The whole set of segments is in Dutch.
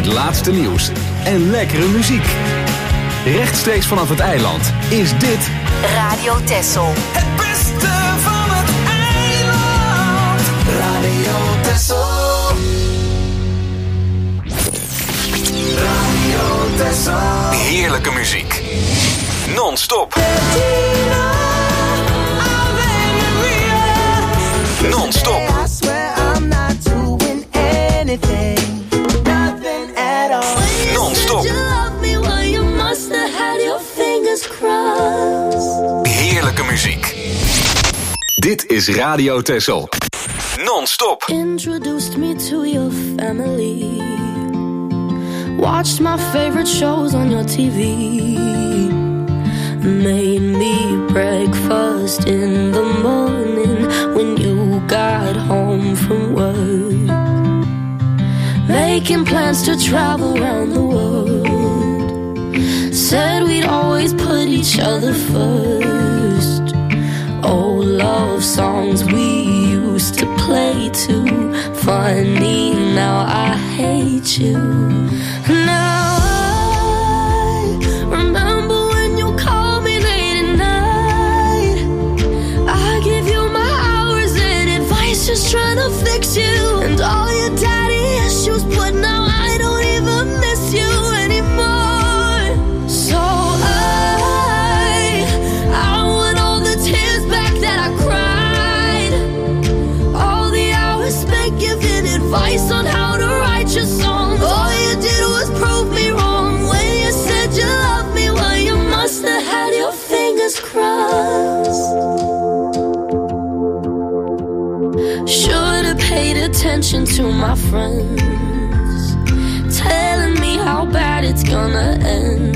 Het laatste nieuws en lekkere muziek. Rechtstreeks vanaf het eiland is dit Radio Texel. Het beste van het eiland. Radio Texel. Radio Texel. heerlijke muziek. Non-stop. Non-stop. I swear I'm not doing anything. Nothing at all. Non-stop. Heerlijke muziek. Dit is Radio Texel. Non-stop. Introduced me to your family. Watched my favorite shows on your TV. Made me breakfast in the morning when you got home from work. Making plans to travel around the world. Said we'd always put each other first. Old love songs we used to play too. Funny, now I hate you. Now I remember when you called me late at night. I give you my hours and advice, just trying to fix you. And all your daddy issues, but now I don't even miss you anymore. So I want all the tears back that I cried. All the hours spent giving advice on how to write your songs. All you did was prove me wrong. When you said you loved me, well, you must have had your fingers crossed. Should have paid attention to my friends, telling me how bad it's gonna end.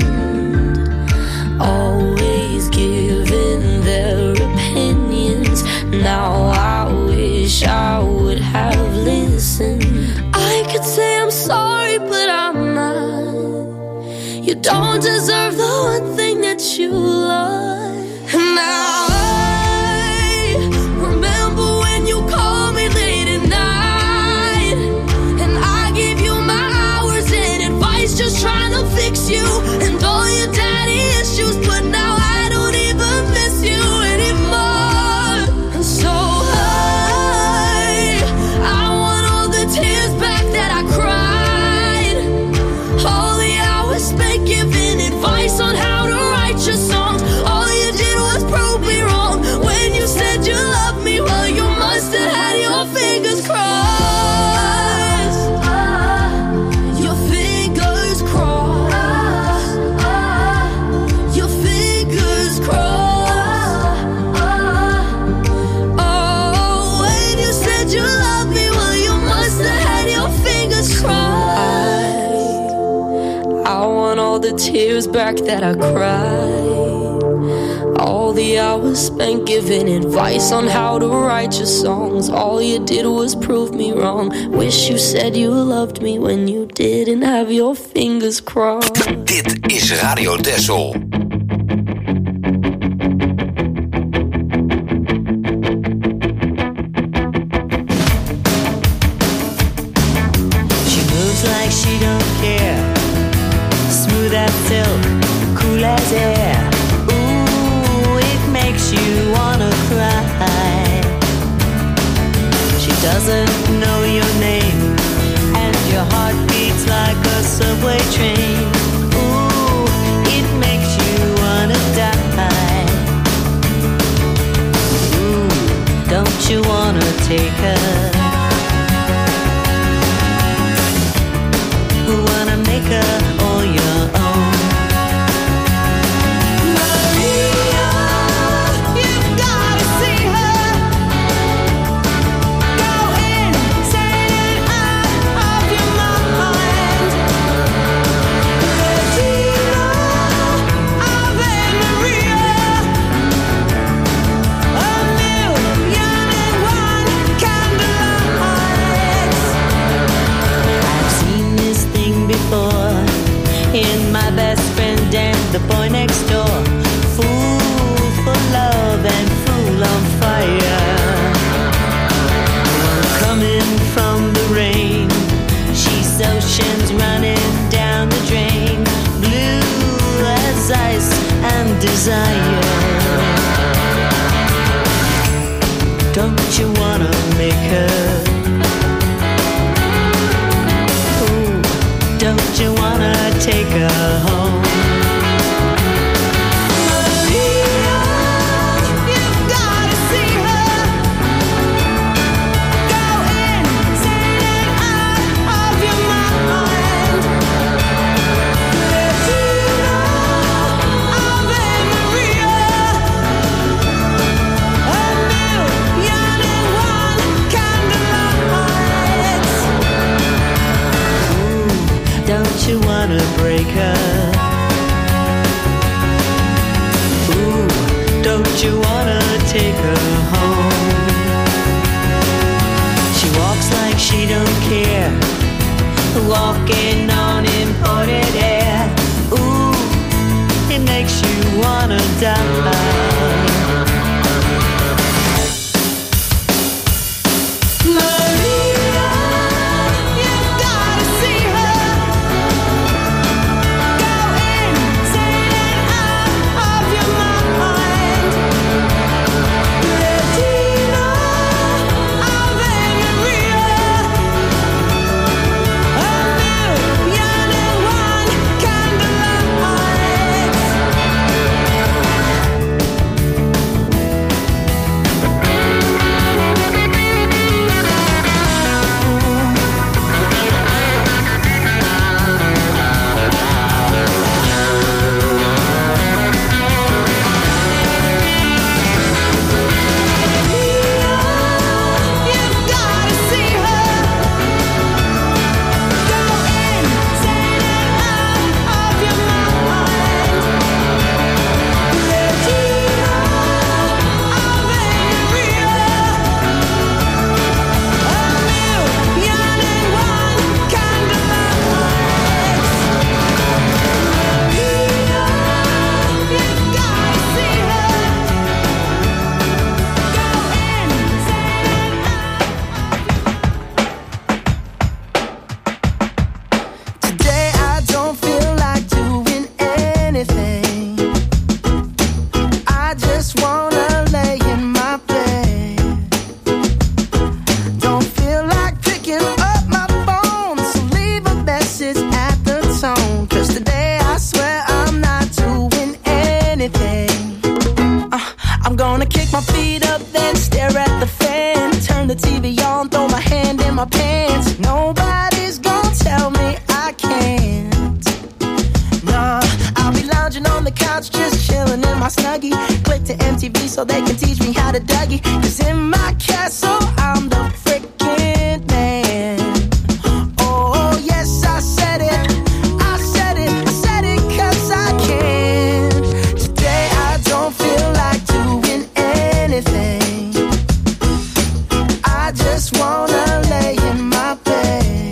Always giving their opinions. Now I wish I would have listened. I could say I'm sorry, but I'm not. You don't deserve the one thing that you love. And now I remember when you called me late at night, and I gave you my hours and advice, just trying to fix you. And all your daddy issues, but now I don't even miss you anymore. And so I want all the tears back that I cried. All the hours spent giving advice on how to write your songs. All you did was prove me wrong. When you said you loved me, well, you must have had your fingers crossed. Your fingers crossed. Your fingers crossed. Oh, when you said you loved me, well, you must have had your fingers crossed. I want all the tears back that I cried. All the hours spent giving advice on how to write your songs. All you did was prove me wrong. Wish you said you loved me when you didn't have your fingers crossed. Dit is Radio Texel. She moves like she don't care. Smooth as silk, cool as air. Ooh, it makes you wanna cry. She doesn't know your name, and your heart beats like a subway train. Ooh, it makes you wanna die. Ooh, don't you wanna take her? Wanna make her all your own. Maria, you've gotta see her. Go insane and out of your mind. Regina, Ave Maria. A million and one candlelights. I've seen this thing before. Don't you wanna make her? Ooh, don't you wanna take her home? Maria, you've gotta see her. Go insane out of your mind. Bettina Ave Maria, a million and one candlelights. Ooh, don't you wanna break her? Ooh, don't you wanna take her home? She walks like she don't care, walking on imported air. Ooh, it makes you wanna die. Maria, you've gotta see her. Go insane out of your mind. Bettina Ave Maria, a million and one candlelights. You've gotta see her. Go insane out of your mind. Bettina Ave Maria, a million and one candlelights. Maria, you've gotta see her. Go insane Today I don't feel like doing anything. I just wanna lay in my bed. Don't feel like picking up my phone, so leave a message at the tone. 'Cause today I swear I'm not doing anything. I'm gonna kick my feet up, then stare at the fan. Turn the TV on, throw my hand in my pants. Nobody's gonna tell me I can't. Nah, I'll be lounging on the couch, just chilling in my Snuggie. Click to MTV so they can teach me how to Dougie. 'Cause in my castle, I'm the freaking man. Oh, yes, I said it. I said it. I said it 'cause I can. Today I don't feel like doing anything. I just wanna lay in my bed.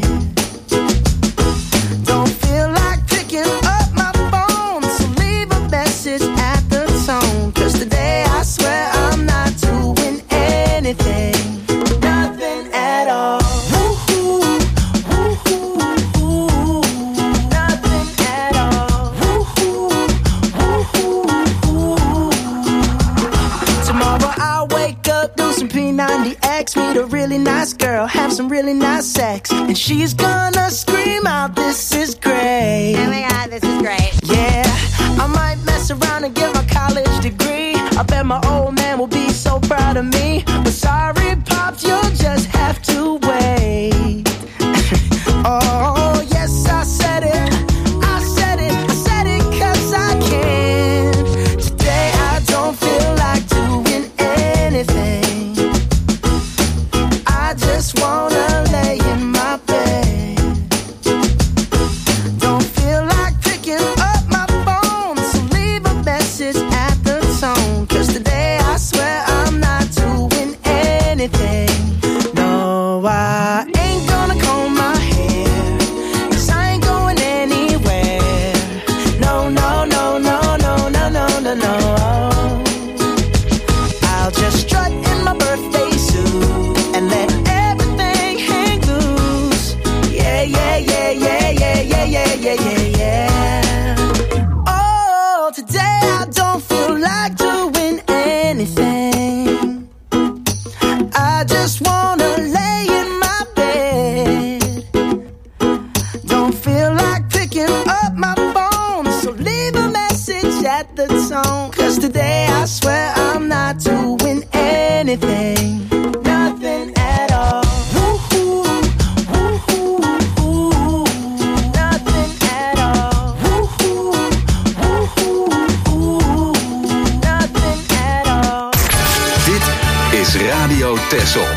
Don't feel like picking up my phone, so leave a message at the tone. 'Cause today I swear I'm not doing anything. Nothing at all. Woo-hoo, woo-hoo, woo-hoo. Nothing at all. Woo-hoo, woo-hoo, woo-hoo. Tomorrow I'll wake up, do some P90X, meet a really nice girl, have some really nice sex, and she's gonna scream out, "This is great." Oh my God, this is great. Yeah, I might mess around and get my college degree. I bet my old man will be so proud of me. But sorry, Pops, you'll just have to wait. Oh, yes, I said it. I said it. I said it 'cause I can. Today I don't feel like doing anything. I just wanna lay in my bed. Don't feel like picking up my phone, so leave a message at the tone. 'Cause today I swear I'm not doing anything. No, I ain't gonna comb my hair, 'cause I ain't going anywhere. No, no, no, no, no, no, no, no, no. I'll just strut in my birthday suit and let everything hang loose. Yeah, yeah, yeah, yeah, yeah, yeah, yeah, yeah, yeah, yeah. Oh, today I don't feel like doing anything. I I just wanna lay in my bed. Don't feel like picking up my phone, so leave a message at the tone. 'Cause today I swear I'm not doing anything, nothing at all. Radio Texel.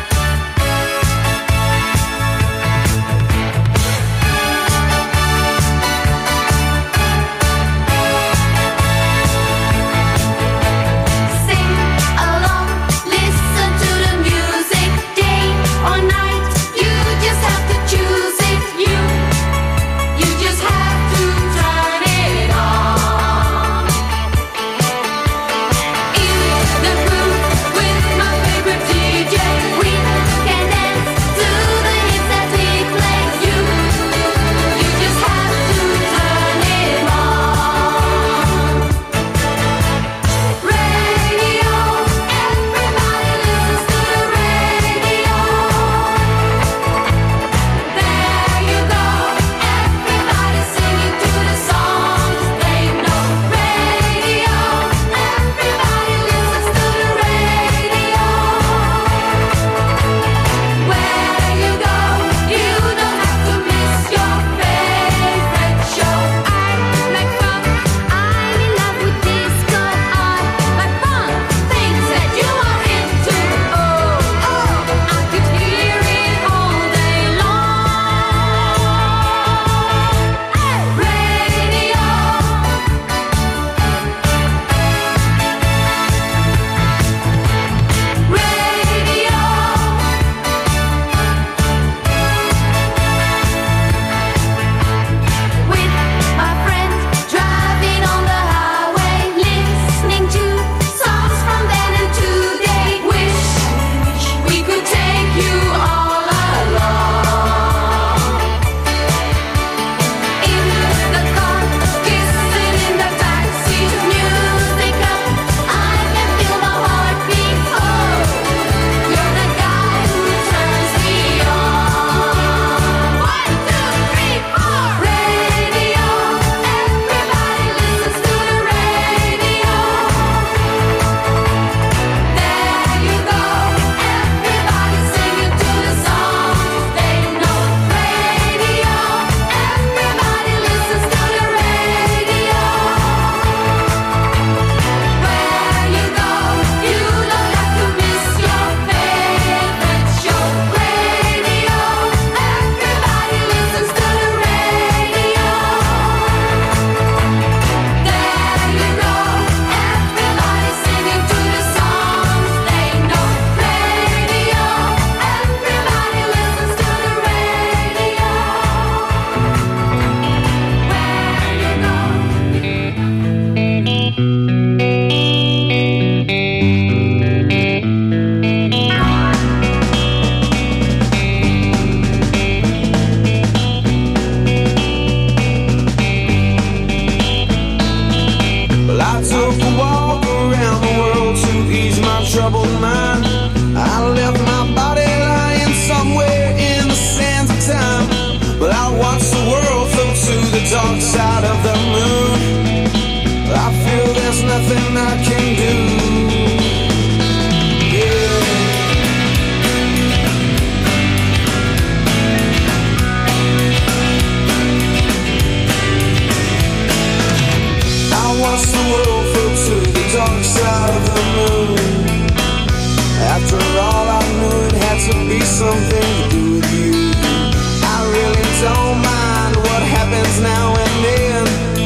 Something to do with you. I really don't mind what happens now and then.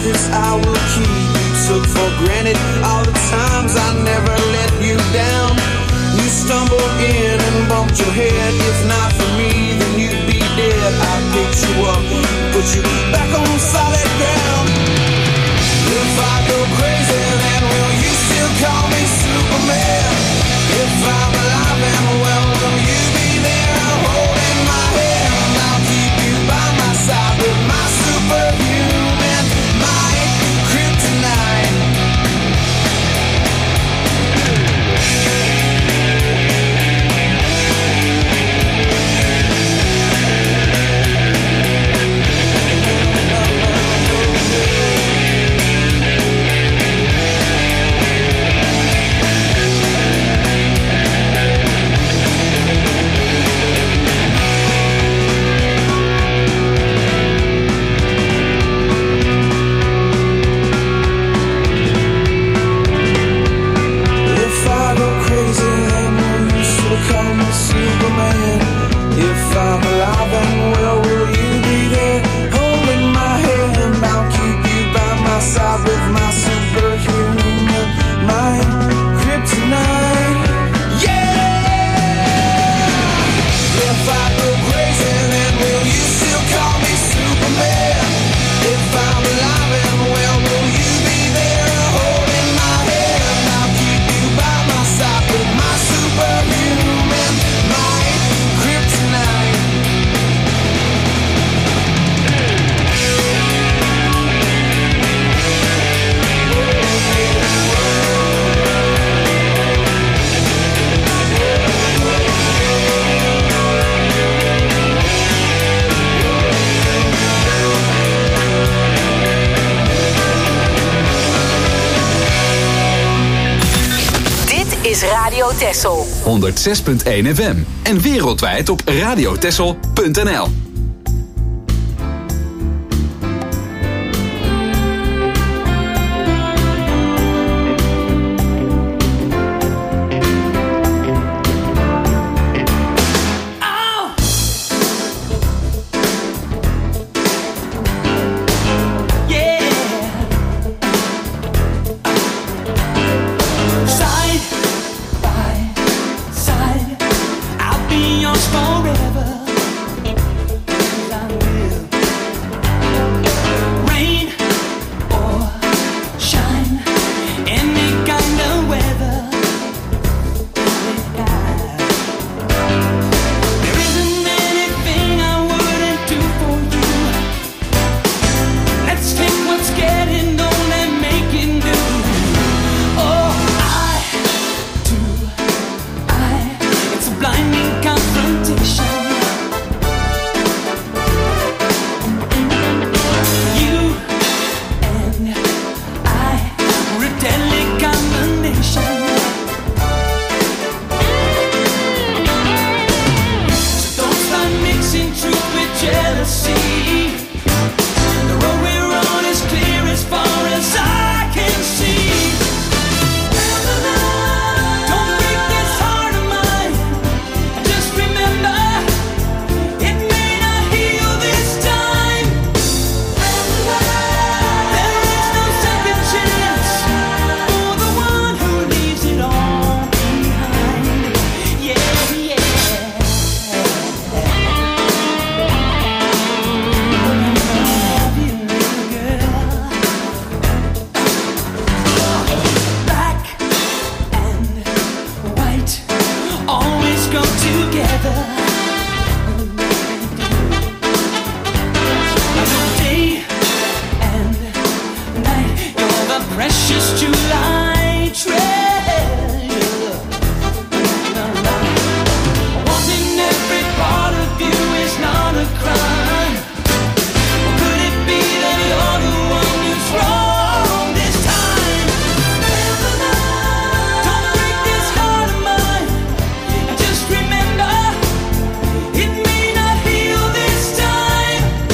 this I will keep. You took for granted all the times I never let you down. You stumbled in and bumped your head. If not for me, then you'd be dead. I picked you up, put you back on solid ground. If I go crazy, then will you still call me Superman? If I'm alive and well, will you be there holding my hand? I'll keep you by my side with my superhuman might, kryptonite. If I'm alive and well, will you be there holding my hand? I'll keep you by my side with my superhuman mind, kryptonite. Yeah! If I go crazy, then will you still call me Superman? If I'm alive and well, will you be there holding my hand? I'll keep you by my side with my superhuman mind, kryptonite. Is Radio Texel 106.1 FM en wereldwijd op radiotexel.nl.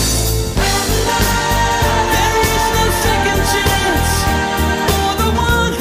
One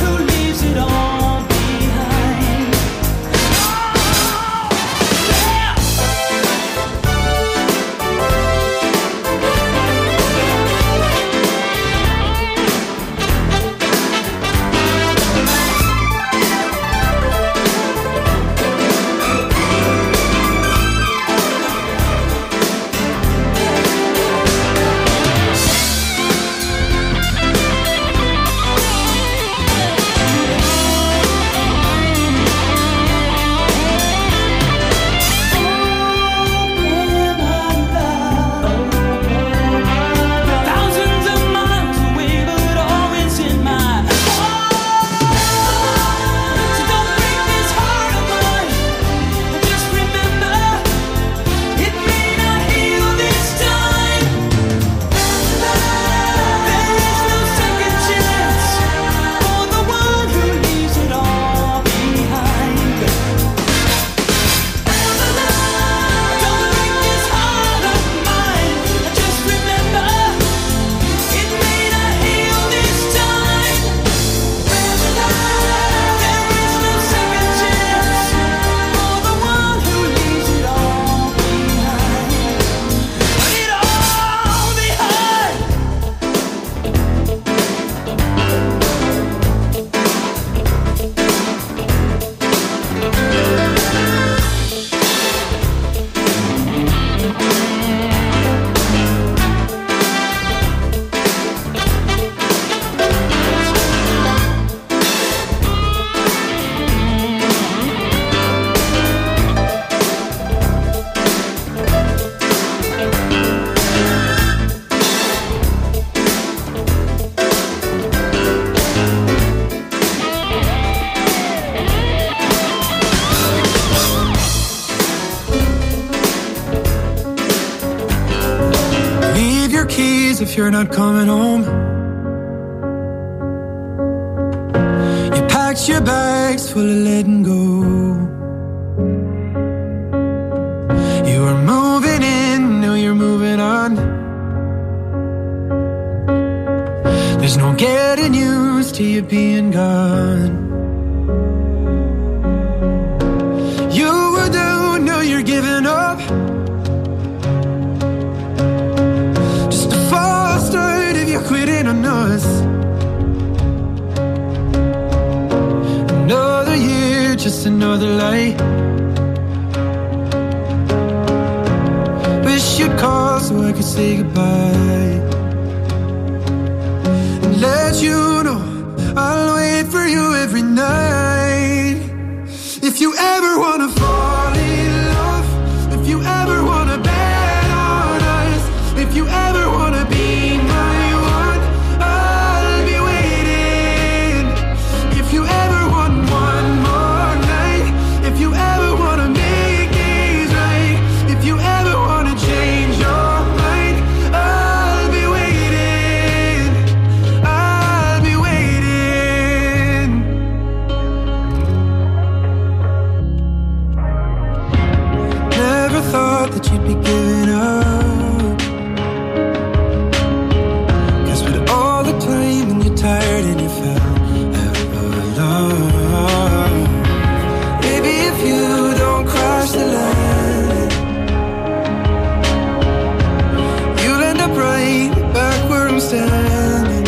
if you're not coming home. You packed your bags full of letting go. You were moving in, now you're moving on. There's no getting used to you being gone. You were down, now you're giving up. Just a false start if you're quitting on us. Another year, just another lie. Wish you'd call so I could say goodbye. Let you know I'll wait for you every night. If you ever wanna fall in love, if you ever wanna bet on us, if you ever wanna be my one, I'll be waiting. If you ever want one more night, if you ever wanna make things right, if you ever wanna change your mind, I'll be waiting. I'll be waiting. Never thought that you'd be giving up. 'Cause with all the time and you're tired and you fell out of love. Maybe if you don't cross the line, you'll end up right back where I'm standing.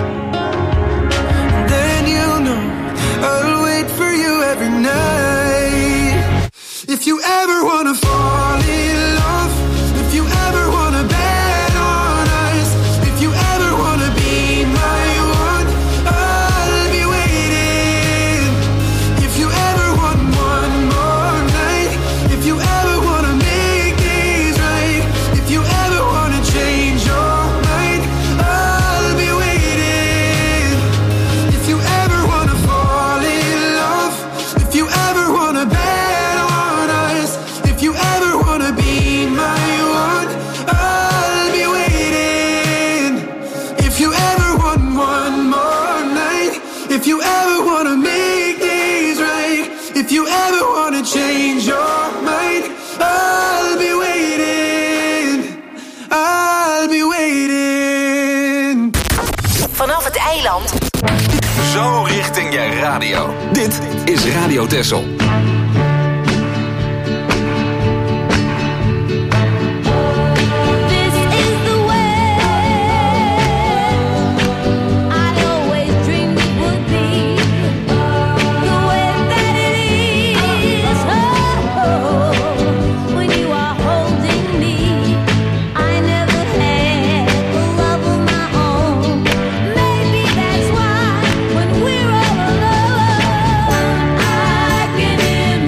And then you'll know I'll wait for you every night. If you ever wanna fall in love, if you ever wanna bet on us, if you ever wanna be my one, I'll be waiting. If you ever want one more night, if you ever wanna make things right, if you ever wanna change your mind, I'll be waiting. If you ever wanna fall in love, if you ever wanna bet on us, if you ever wanna be my one, I'll be waiting. If you ever want one more night, if you ever wanna make things right, if you ever wanna change your mind, I'll be waiting. I'll be waiting. Vanaf het eiland Zo richting je radio. Dit is Radio Texel. This is the way I'd always dreamed it would be, the way that it is. Oh, when you are holding me, I never had a love of my own. Maybe that's why when we're all alone, I can hear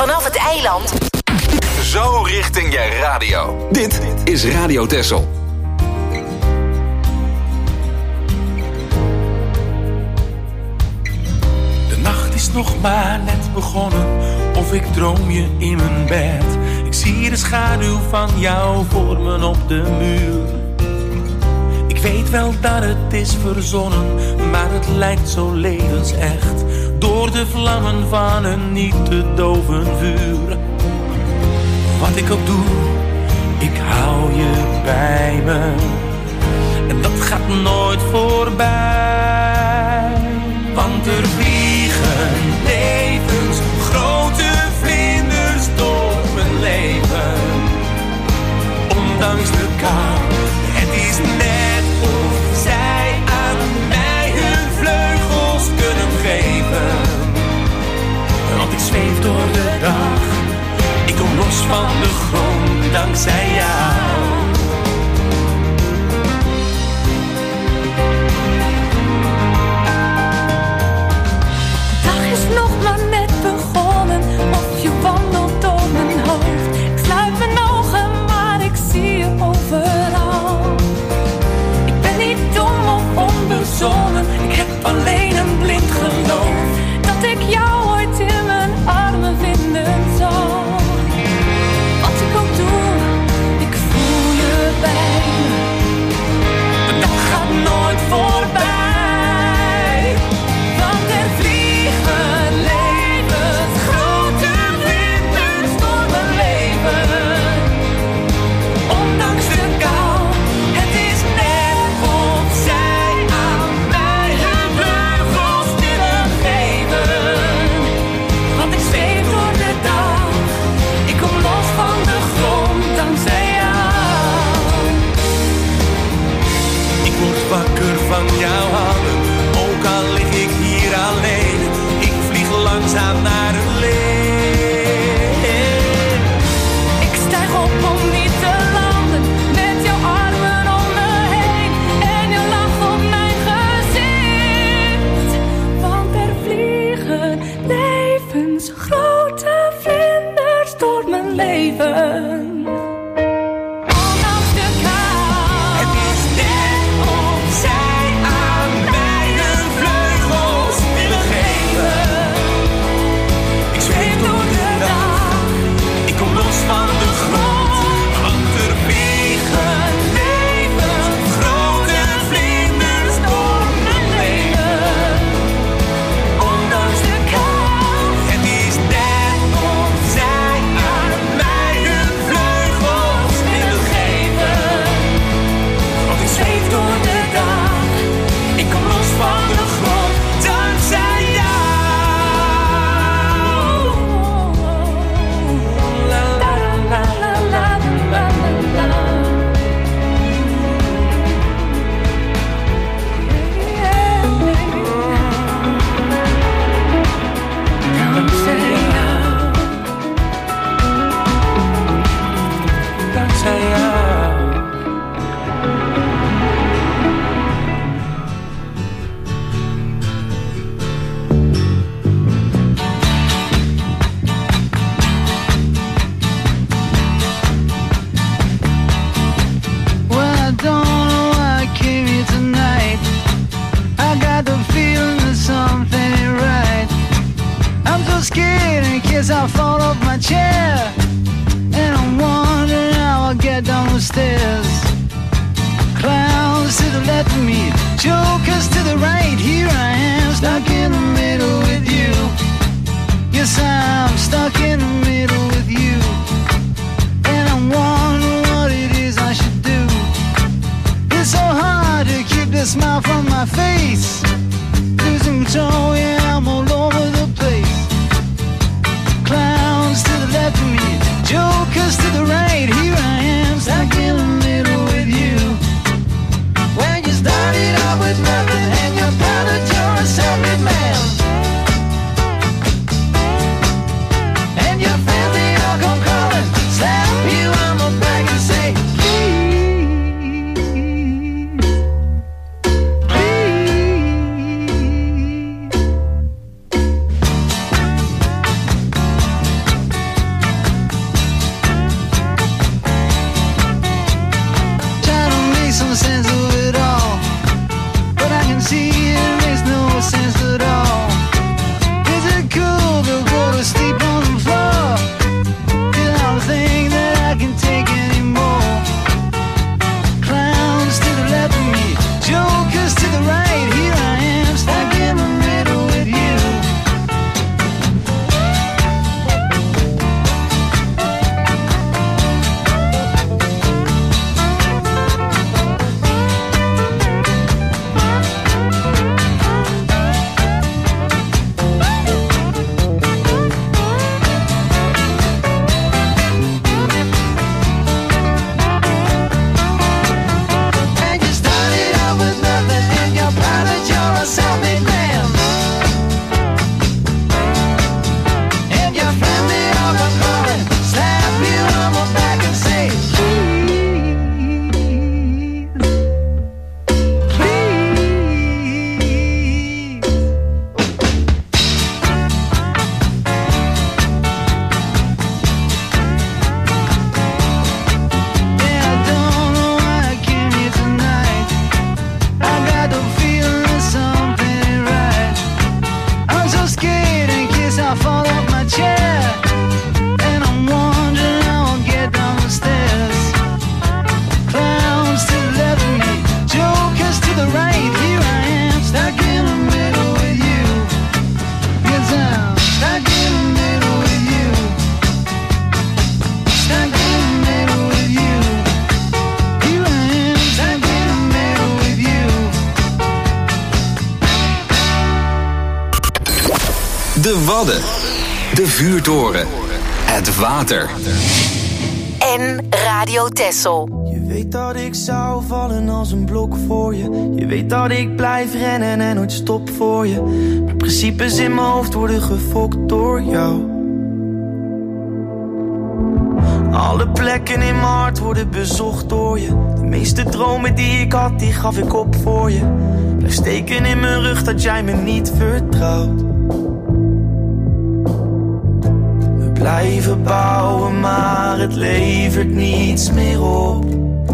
Vanaf het eiland. Zo richting je radio. Dit is Radio Texel. De nacht is nog maar net begonnen, of ik droom je in mijn bed. Ik zie de schaduw van jou vormen op de muur. Ik weet wel dat het is verzonnen, maar het lijkt zo levensecht. Door de vlammen van een niet te doven vuur. Wat ik ook doe, ik hou je bij me. En dat gaat nooit voorbij. Want er vliegen levensgrote vlinders door mijn leven. Ondanks de kou, het is net of zij aan mij hun vleugels kunnen geven. Want ik zweef door de dag, ik kom los van de grond dankzij jou. De dag is nog maar net begonnen, of je wandelt door mijn hoofd. Ik sluit mijn ogen, maar ik zie je overal. Ik ben niet dom of onbezonnen, ik heb alleen een blind geloof dat ik jou ooit in mijn armen vinden zal. Wat ik ook doe, ik voel je bij me. De dag gaat nooit voorbij. Want er vliegen levensgrote vlinders door mijn leven. Ondanks de kou, het is net of zij aan mij hun vleugels willen geven. Want ik zweef door de dag, ik kom los van de grond dankzij jou. Ik word wakker van jouw handen, ook al lig ik hier alleen. Ik vlieg langzaam naar het licht. Ik stijg op om niet te landen, met jouw armen om me heen. En je lach op mijn gezicht. Want er vliegen levensgrote vlinders door mijn leven. Ondanks de kou, Het is net of zij aan mij hun vleugels willen geven. Ik zweef door de dag, ik kom los van de grond. Want er vliegen levensgrote vlinders door mijn leven. ondanks de kou. Het is net of zij aan mij hun vleugels willen geven. Want ik zweef door de dag, ik kom los van de grond dankzij jou. La la la la la la la. Dankzij jou. Well, I don't know why I came here tonight. I got the feeling that something ain't right. I'm so scared in case I fall off my chair. And I'm wondering how I'll get down the stairs. Clowns to the left of me, jokers to the right. Here I am, stuck in the middle with you. Yes, I'm stuck in the middle with you. And I'm wondering what it is I should do. It's so hard to keep the smile from my face. Losing control, yeah, I'm all over the place. Clowns to the left of me, jokers to the right. Here I am, stuck in the middle with you. When you started out with nothing and you found that you're a self-made man. And you feel the all come calling, slap you on the back and say, please, please. De Wadden. De Vuurtoren. Het water. En Radio Texel. Je weet dat ik zou vallen als een blok voor je. Je weet dat ik blijf rennen en nooit stop voor je. Mijn principes in mijn hoofd worden gefokt door jou. Alle plekken in mijn hart worden bezocht door je. De meeste dromen die ik had, die gaf ik op voor je. Blijf steken in mijn rug dat jij me niet vertrouwt. We blijven bouwen, maar het levert niets meer op.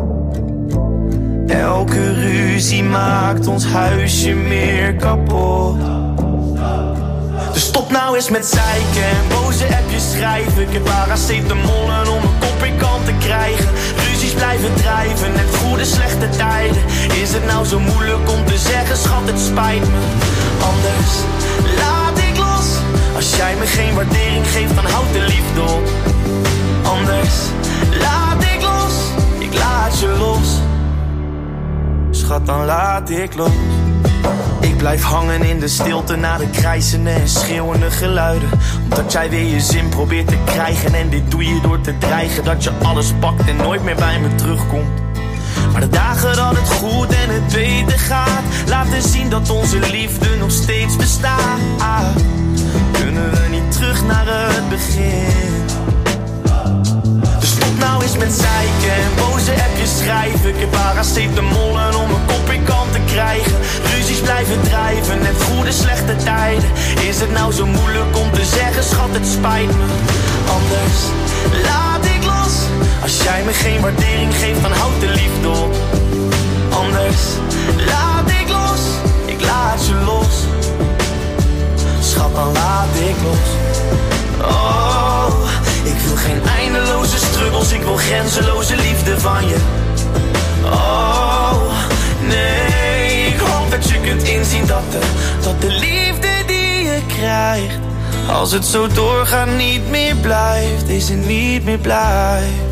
Elke ruzie maakt ons huisje meer kapot. Dus stop nou eens met zeiken en boze appjes schrijven. Ik heb paracetamol om mijn kop in kant te krijgen. Ruzies blijven drijven, net goede slechte tijden. Is het nou zo moeilijk om te zeggen, schat, het spijt me. Anders laat ik los. Als jij me geen waardering geeft, dan houd de liefde op. Anders laat ik los. Ik laat je los. Schat, dan laat ik los. Ik blijf hangen in de stilte na de krijzende en schreeuwende geluiden. Omdat jij weer je zin probeert te krijgen. En dit doe je door te dreigen dat je alles pakt en nooit meer bij me terugkomt. Maar de dagen dat het goed en het beter gaat, laten zien dat onze liefde nog steeds bestaat. Kunnen we niet terug naar het begin? Dus stop nou eens met zeiken en boze appjes schrijven. Ik heb paracetamol om mijn kop in kant te krijgen. Ruzies blijven drijven, net goede slechte tijden. Is het nou zo moeilijk om te zeggen, schat, het spijt me. Anders laat ik los. Als jij me geen waardering geeft, dan houd de liefde op. Anders laat ik los. Ik laat je los. Schat, dan laat ik los. Oh, ik wil geen eindeloze struggles. Ik wil grenzeloze liefde van je. Oh, nee, ik hoop dat je kunt inzien dat de liefde die je krijgt, als het zo doorgaat, niet meer blijft. Deze niet meer blijft.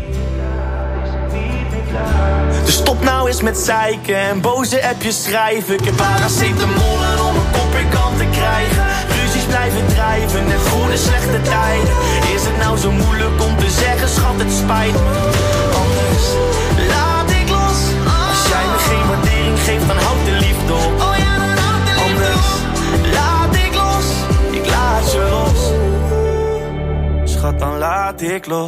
Dus stop nou eens met zeiken en boze appjes schrijven. Ik heb paracetamol om mijn kop in kant te krijgen. Ruzies blijven drijven, net goede slechte tijden. Is het nou zo moeilijk om te zeggen, schat, het spijt me. Anders laat ik los. Als jij me geen waardering geeft, dan houd de liefde op. Anders laat ik los. Ik laat je los. Schat, dan laat ik los.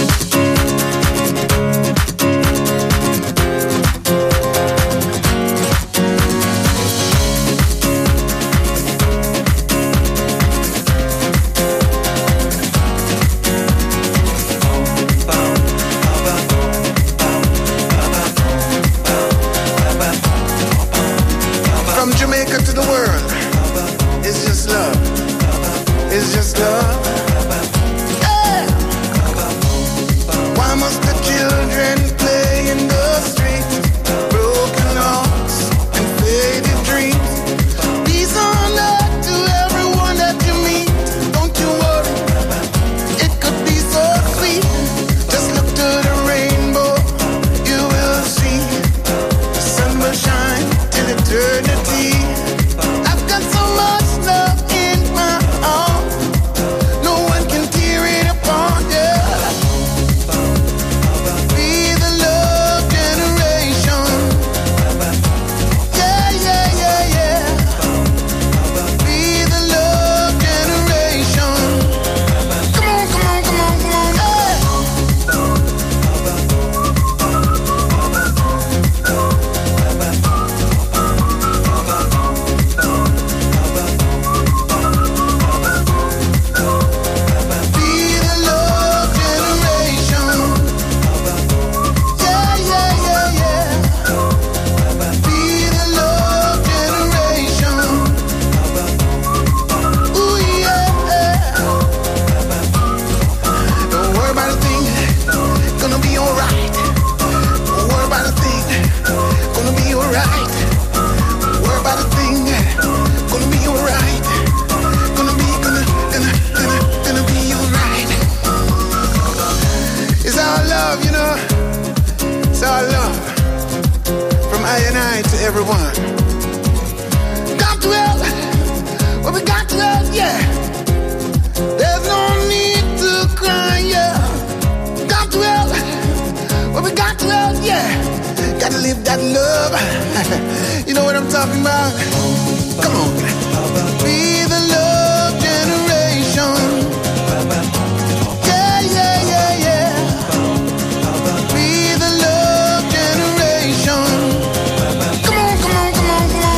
To the world, it's just love. It's just love. Yeah. Why must the children play in the streets? Broken hearts and faded dreams. Peace on earth to everyone that you meet. Don't you worry, it could be so sweet. Just look to the rainbow, you will see. The sun will shine till eternity. Everyone, got to help. Well, we got to help, yeah. live that love. You know what I'm talking about? Come on. Be the love generation. Yeah, yeah, yeah, yeah. Be the love generation. Come on, come on, come on, come on.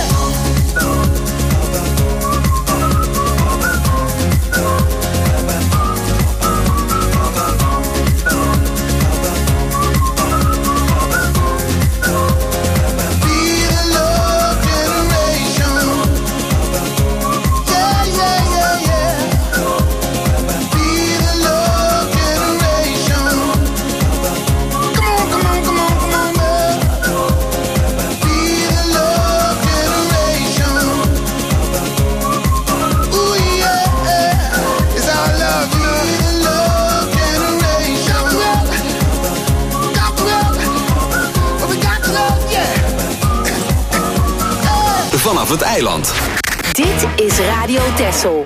Vanaf het eiland. Dit is Radio Texel.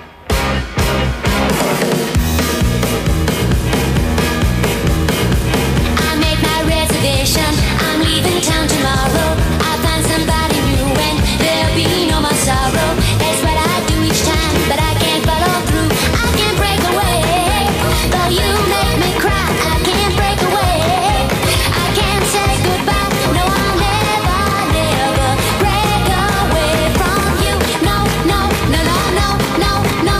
I made my reservation. I'm leaving town tomorrow. I'll find somebody new and there'll be no more sorrow. That's what I do each time, but I can't follow through. I can't break away. Though you make me cry, I can't break away. I can't say goodbye. No, I'll never, never break away from you. No, no, no, no, no, no, no.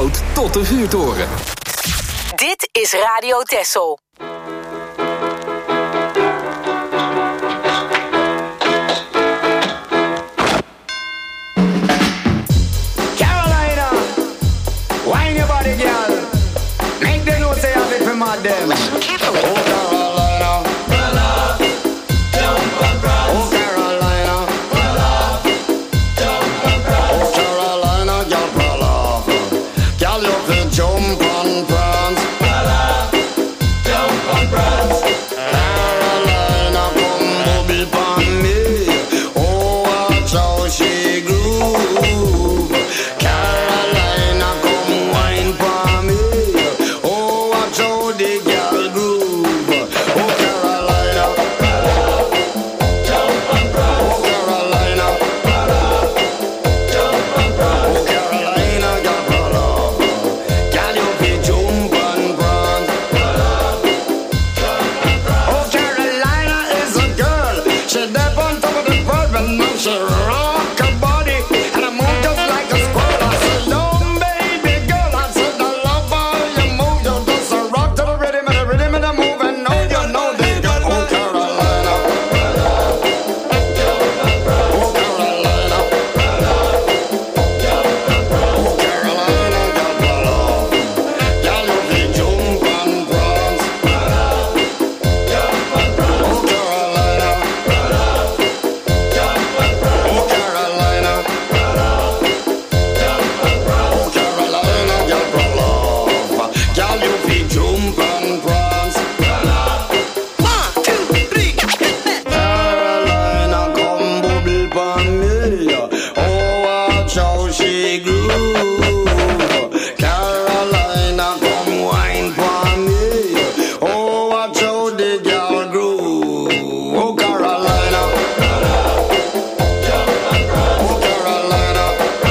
sloot tot de vuurtoren. Dit is Radio Texel. Carolina, wine your body, girl. Make them know say I've been from my them. Listen carefully. Oh, Carolina. Oh, Carolina. Oh, Carolina, girl, prala. Girl, you can jump and prance. Carolina, come booby pon me. Oh, watch how she groove. Carolina, come wine pon me. Oh, watch how the girl groove. Oh, Carolina. Oh, Carolina. Oh, Carolina, girl, prala. Girl, you can jump and prance. Oh, Carolina is a girl. She dead on top of the world, but now she rock her body and I move just like a squirrel. I said, no, baby girl, I said, I love how you move. You just a rock to the rhythm and the move, and know you know the girl. Oh, Carolina. Oh, Carolina. Oh, Carolina, girl, follow. Girl, you can jump and prance. Oh, Carolina. Oh, Carolina. Oh, Carolina, girl, follow. Girl, you can jump and prance. 1, 2, 3. Carolina, come bubble pon me. Oh, watch how she groove. Carolina, come wine pon me. Oh, watch how the girl groove. Oh, Carolina. Oh, Carolina.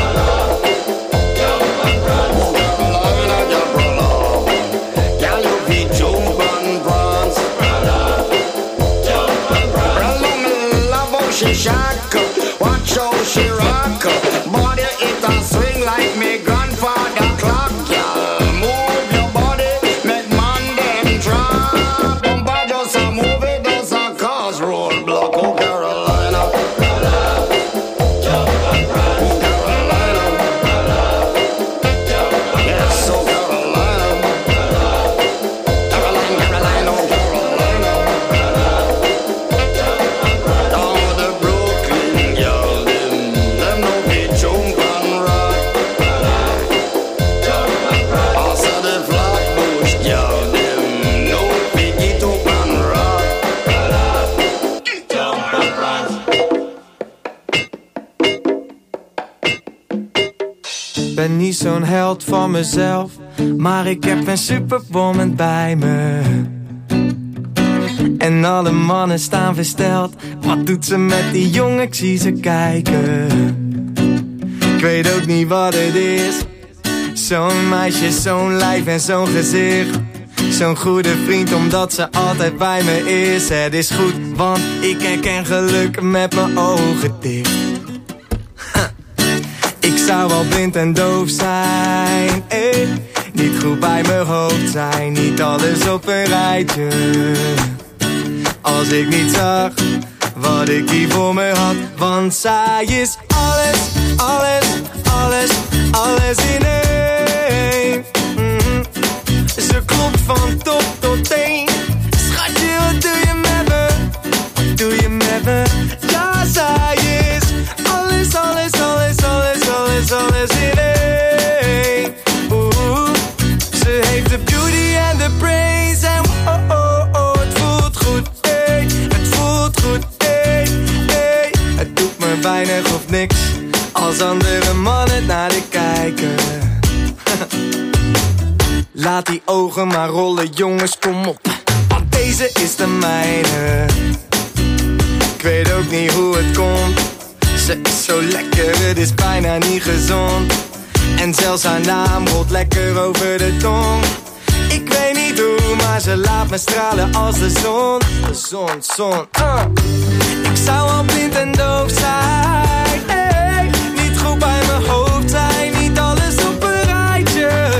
Oh, Carolina, girl, prala. Girl, you be jump and prance. Prala, me love how she shack. Watch how she rock. Body it and swing like me grandfather clock. Girl, move your body, make man them drop. Bumper just a move it, does a cause roadblock. Oh, Carolina. Oh, Carolina. Yes, oh, Carolina. Carolina, Carolina, oh, Carolina. Down the Brooklyn, girl, them no be jump and rock. Also the Flatbush, girl, them no be get up and rock. Ben niet zo'n held van mezelf, maar ik heb een superwoman bij me. En alle mannen staan versteld. Wat doet ze met die jongen? Ik zie ze kijken. Ik weet ook niet wat het is. Zo'n meisje, zo'n lijf en zo'n gezicht. Zo'n goede vriend omdat ze altijd bij me is. Het is goed, want ik herken geluk met mijn ogen dicht. Ik zou wel blind en doof zijn, niet goed bij mijn hoofd zijn, niet alles op een rijtje. Als ik niet zag wat ik hier voor me had, want zij is alles, alles, alles, alles in één. Ze klopt van top tot teen. Schatje, wat doe je met me? Wat doe je met me? Ja, zij is alles, alles, alles, alles, alles, alles in één. Ze heeft de beauty en de brains en oh, oh, oh, het voelt goed, het voelt goed, Het doet me weinig of niks als andere mannen naar de kijken. Laat die ogen maar rollen, jongens, kom op, want deze is de mijne. Ik weet ook niet hoe het komt. Ze is zo lekker, het is bijna niet gezond. En zelfs haar naam rolt lekker over de tong. Ik weet niet hoe, maar ze laat me stralen als de zon. De zon, zon, Ik zou al blind en doof zijn, niet goed bij mijn hoofd zijn, niet alles op een rijtje.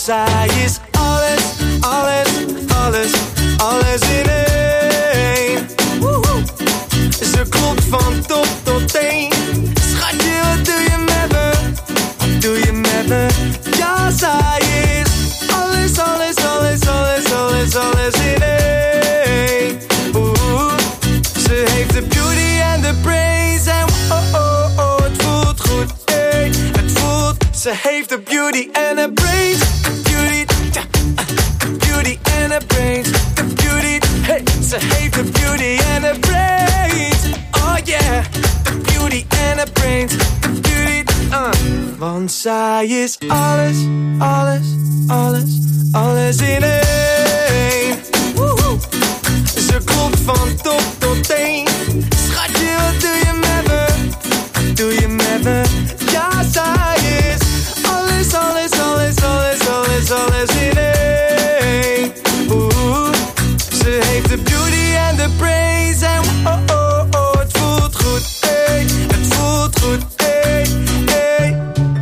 zij is alles, alles, alles, alles in één. Woehoe. Ze klopt van top tot teen. Schatje, wat doe je met me? Wat doe je met me? Ja, zij is alles, alles, alles, alles, alles, alles in één. Ze heeft de beauty en de brains en het voelt goed, hey. Het voelt, ze heeft de beauty en de brains. Beauty, beauty en de brains. De beauty, hey. Ze heeft de beauty en de brains. Oh yeah, de beauty en de brains. De beauty, want zij is alles, alles, alles, alles in één. Woehoe. Ze klopt van top tot teen. Schatje, wat doe je met me? Wat doe je met me? Ja, zij is alles, alles, alles, alles, alles, alles in één. Ze heeft de beauty en de brains en het voelt goed, hey. Het voelt goed, hey, hey.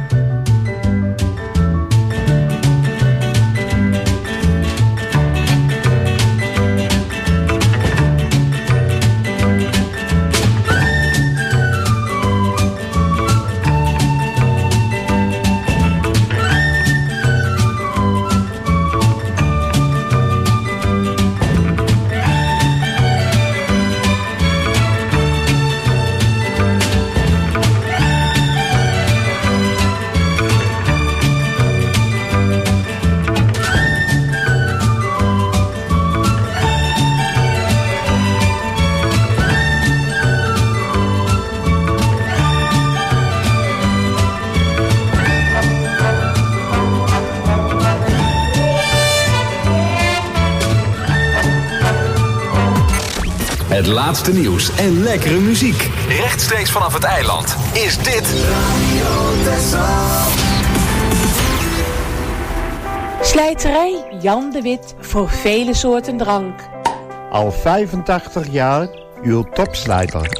Het laatste nieuws en lekkere muziek. Rechtstreeks vanaf het eiland is dit Radio Texel. Slijterij Jan de Wit voor vele soorten drank. Al 85 jaar uw topslijter.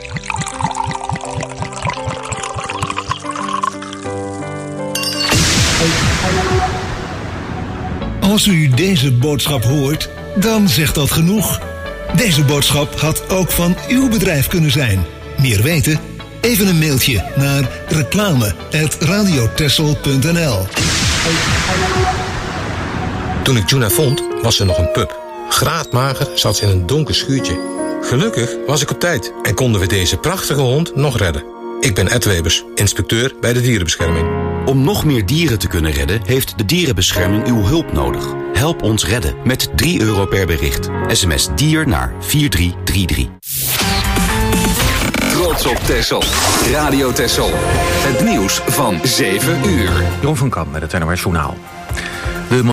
Als u deze boodschap hoort, dan zegt dat genoeg. Deze boodschap had ook van uw bedrijf kunnen zijn. Meer weten? Even een mailtje naar reclame@radiotexel.nl. Toen ik Juna vond, was ze nog een pup. Graadmager zat ze in een donker schuurtje. Gelukkig was ik op tijd en konden we deze prachtige hond nog redden. Ik ben Ed Webers, inspecteur bij de dierenbescherming. Om nog meer dieren te kunnen redden, heeft de dierenbescherming uw hulp nodig. Help ons redden met €3 per bericht. SMS dier naar 4333. Trots op Texel. Radio Texel. Het nieuws van 7 uur. Jeroen van Kamp met het NOS Journaal.